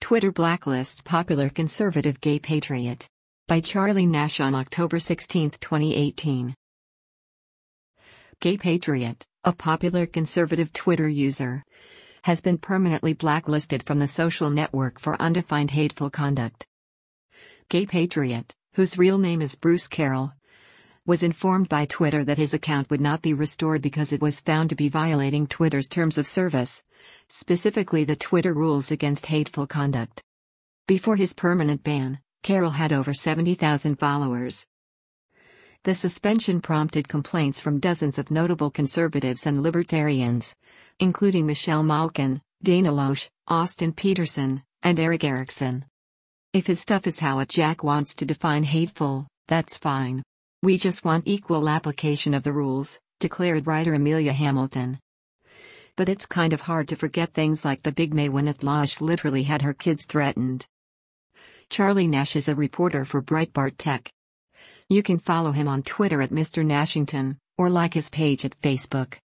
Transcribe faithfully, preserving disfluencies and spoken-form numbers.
Twitter blacklists popular conservative gay patriot. By Charlie Nash on October sixteenth, twenty eighteen. Gay Patriot, a popular conservative Twitter user, has been permanently blacklisted from the social network for undefined hateful conduct. Gay Patriot, whose real name is Bruce Carroll, was informed by Twitter that his account would not be restored because it was found to be violating Twitter's terms of service, specifically the Twitter rules against hateful conduct. Before his permanent ban, Carroll had over seventy thousand followers. The suspension prompted complaints from dozens of notable conservatives and libertarians, including Michelle Malkin, Dana Loesch, Austin Peterson, and Eric Erickson. If his stuff is how a Jack wants to define hateful, that's fine. We just want equal application of the rules, declared writer Amelia Hamilton. But it's kind of hard to forget things like the big May when Loesch literally had her kids threatened. Charlie Nash is a reporter for Breitbart Tech. You can follow him on Twitter at Mister Nashington, or like his page at Facebook.